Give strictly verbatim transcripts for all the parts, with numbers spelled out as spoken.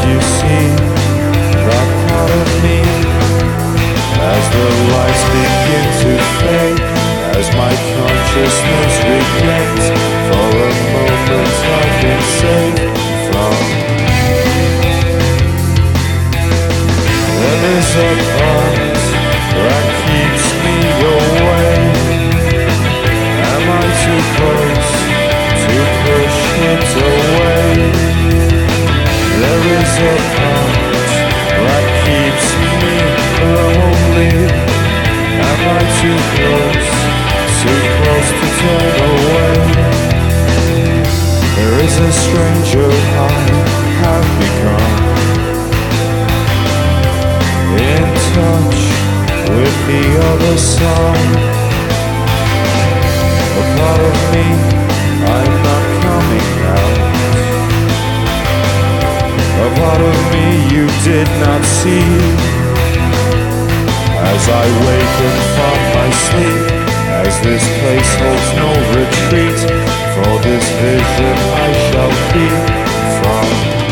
you see that part of me as the lights begin to fade, as my consciousness regains? For a moment I've been saved from. There is a part that keeps me away. Am I too close to push it away? There is a part that keeps me lonely. Am I too close, too close to turn away? There is a stranger I have become, in touch with the other side. A part of me I'm not coming out. A part of me you did not see. As I waken from my sleep, as this place holds no retreat, for this vision I shall keep from.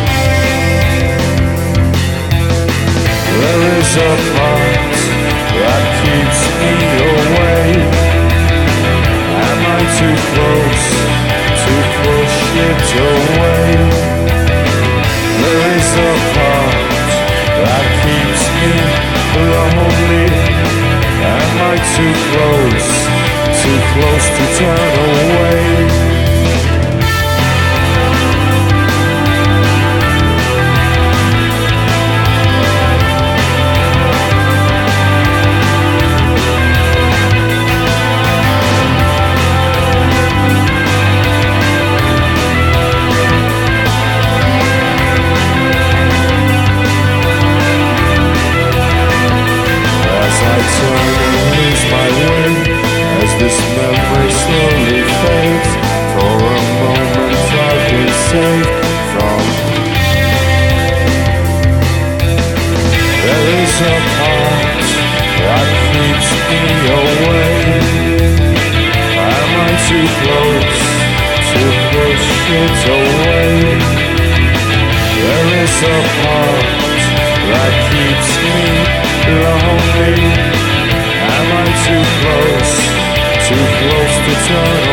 There is a part that keeps me away. Am I too close to push it away? There is a part that keeps me lonely. Am I too close, too close to turn away? This memory slowly fades. For a moment I've been saved from. There is a part that keeps me away. Am I too close to push it away? There is a part that keeps me lonely. Am I too close, too close to turn